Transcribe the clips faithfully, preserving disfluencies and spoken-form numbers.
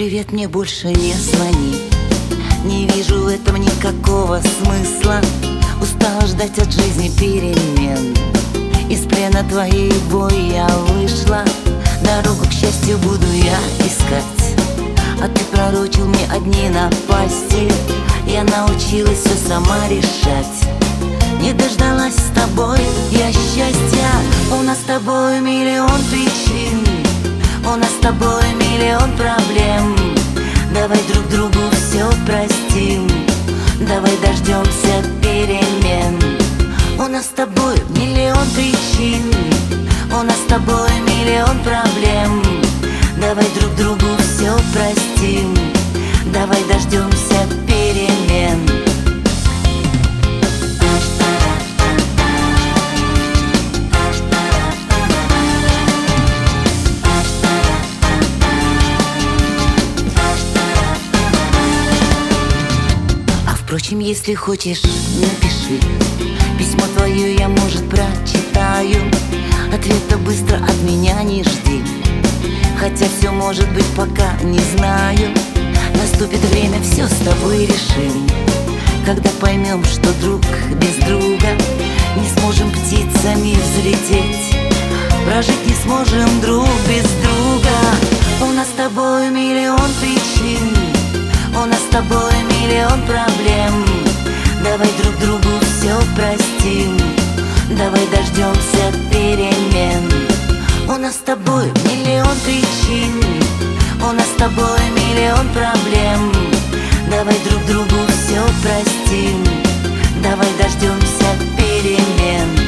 Привет, мне больше не звони. Не вижу в этом никакого смысла. Устала ждать от жизни перемен. Из плена твоего я вышла. Дорогу к счастью буду я искать. А ты пророчил мне одни напасти. Я научилась все сама решать. Не дождалась с тобой я счастья. У нас с тобой миллион причин. У нас с тобой миллион проблем. Давай друг другу все простим. Давай дождемся перемен. У нас с тобой миллион причин. У нас с тобой миллион проблем. Давай друг другу все простим. Давай дождемся перемен. Впрочем, если хочешь, напиши. Письмо твое я, может, прочитаю. Ответа быстро от меня не жди. Хотя все может быть, пока не знаю. Наступит время, все с тобой решим. Когда поймем, что друг без друга не сможем птицами взлететь. Прожить не сможем друг без друга. У нас с тобой миллион причин. У нас с тобой миллион проблем. Давай друг другу все простим. Давай дождемся перемен. У нас с тобой миллион причин. У нас с тобой миллион проблем. Давай друг другу все простим. Давай дождемся перемен.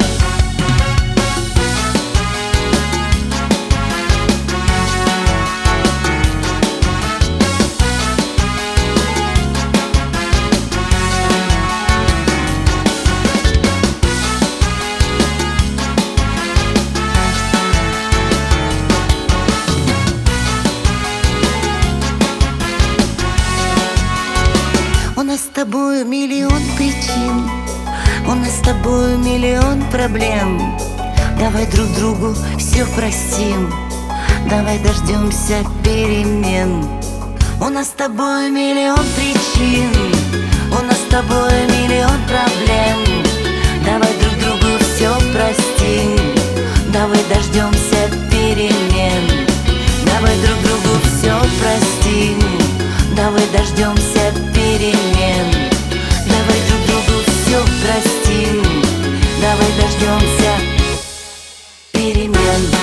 У нас с тобой миллион причин. У нас с тобой миллион проблем. Давай друг другу все простим. Давай дождемся перемен. У нас с тобой миллион причин. У нас с тобой миллион проблем. Давай друг другу все простим. Давай дождемся перемен. Давай друг другу все простим. Давай дождемся перемен. Давай друг другу все простим. Давай дождемся перемен.